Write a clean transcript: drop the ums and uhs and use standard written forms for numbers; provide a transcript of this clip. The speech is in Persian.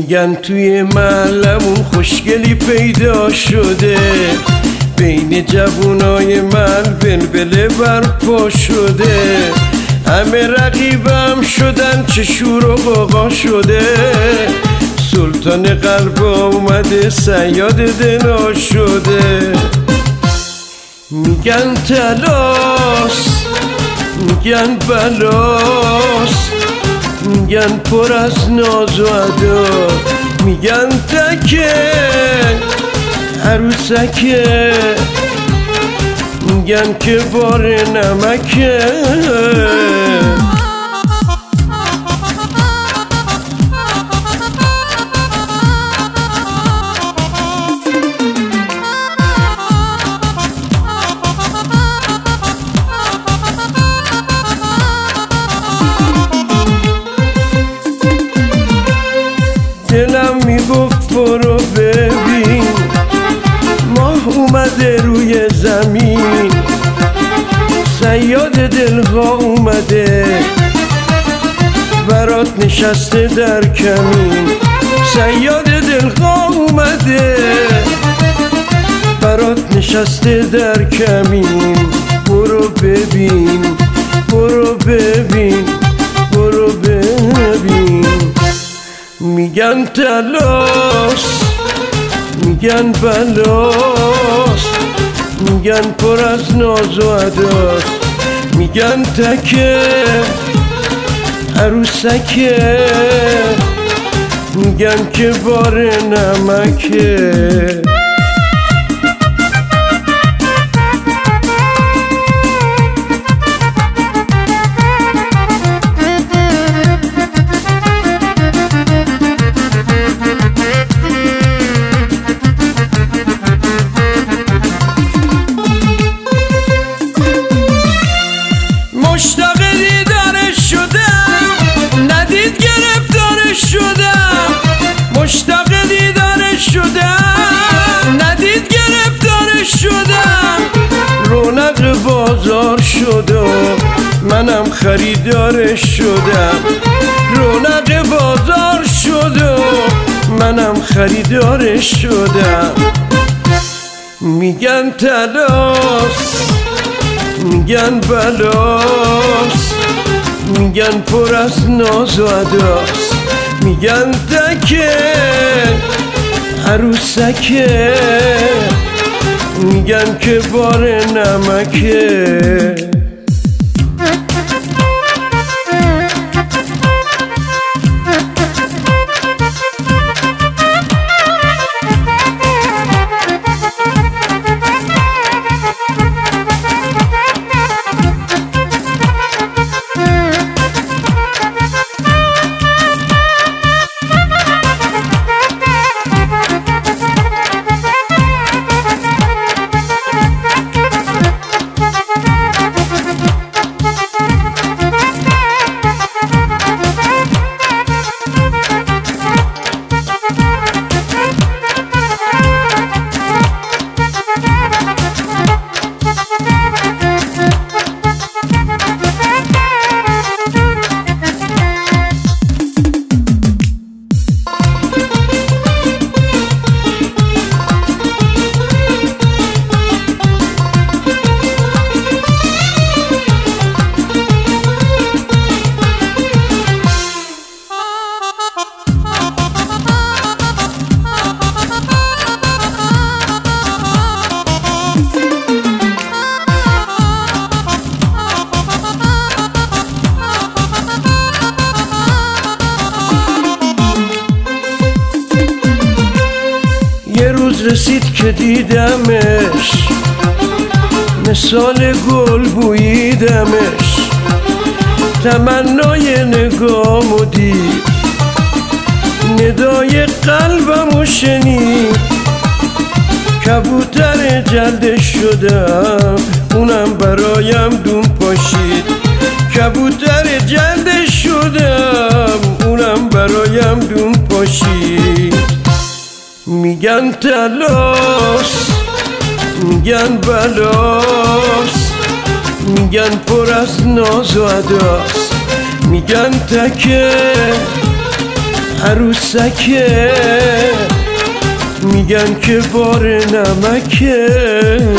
میگن توی محلمون خوشگلی پیدا شده، بین جوونای من بلبله برپا شده. همه رقیبم شدن چه شور و غوغا شده، سلطان قلب اومده صیاد دنا شده. میگن تلاس، میگن بلاس، میگن پر از ناز و ادا، میگن تکه عروسکه، میگن که بار نمکه. دلم میگفت برو ببین، ماه اومده روی زمین، صیاد دلها اومده برات نشسته در کمین. صیاد دلها اومده برات نشسته در کمین. برو ببین، برو ببین، برو ببین. میگن تلاس، میگن بلاس، میگن پر از ناز و اداست، میگن تکه عروسکه، میگن که بار نمکه. مشتاق دیدارش شدم، ندید گرفتارش شدم. مشتاق دیدارش شدم، ندید گرفتارش شدم. رونق بازار شد و منم خریدارش شدم. رونق بازار شد و منم خریدارش شدم. میگن تلاس، میگن بلاس، میگن پر از ناز و اداست، میگن تکه عروسکه، میگن که بار نمکه. یه روز رسید که دیدمش، مثال گل بوییدمش. تمنای نگامو دید، ندای قلبمو شنید. کبوتر جلدش شدم، اونم برایم دون پاشید. کبوتر جلدش شدم، اونم برایم دون پاشید. میگن تلاس، میگن بلاس، میگن پر از ناز و اداست، میگن تکه عروسکه میگن که بار نمکه